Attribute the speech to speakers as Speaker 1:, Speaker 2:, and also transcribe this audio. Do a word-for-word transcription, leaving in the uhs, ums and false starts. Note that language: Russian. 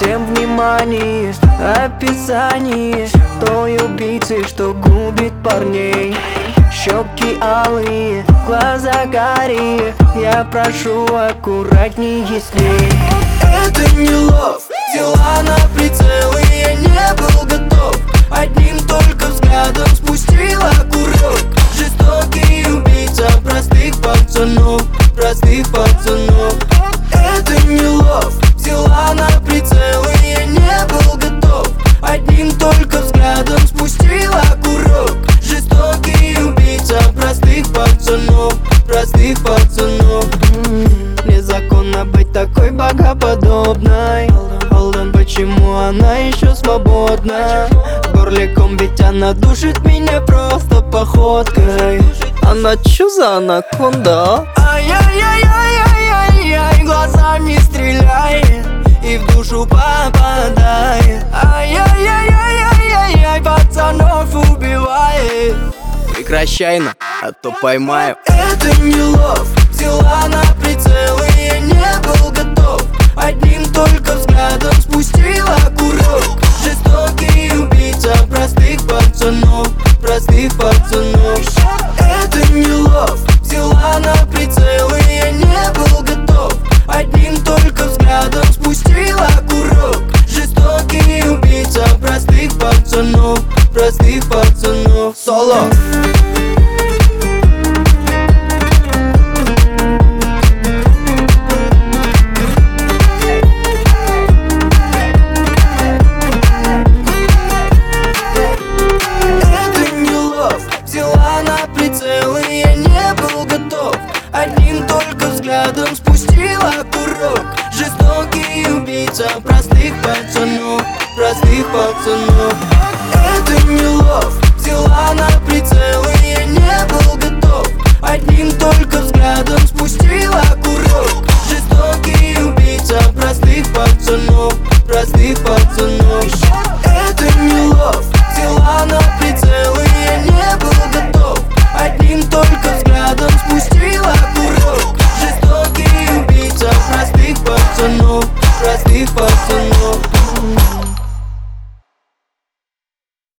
Speaker 1: всем внимание, описание той убийцы, что губит парней. Щеки алые, глаза карие, я прошу аккуратнее с ней.
Speaker 2: Это не лов, взяла на прицел, и я не был готов. Одним только взглядом спустила курок. Жестокий убийца простых пацанов, простых пацанов. Это не лов, взяла на прицел, и я не был готов. Одним только взглядом спустила курок. Жестокий убийца простых пацанов, простых пацанов. Незаконно быть такой богоподобной. Холден, почему она еще свободна? Горликом ведь она душит меня просто походкой. Она чё за анаконда? Ай-яй-яй-яй-яй-яй, глазами стреляет и в душу попадает. Ай-яй-яй-яй-яй-яй, пацанов убивает. Прекращай на, а то поймаю. Это не лов, взяла на прицел, и я не был готов. Одним только взглядом спустила курок. Жестокий убийца простых пацанов, простых пацанов. Это не лов, взяла на прицел, и я не был готов. Одним только взглядом спустила курок. Жестокий убийца простых пацанов, простых пацанов. Соло. Одним только взглядом спустила курок. Жестокий убийца простых пацанов, простых пацанов. Это не лов, взяла на прицел, и я не был готов. Одним только взглядом спустила курок. Жестокий убийца простых пацанов, простых пацанов.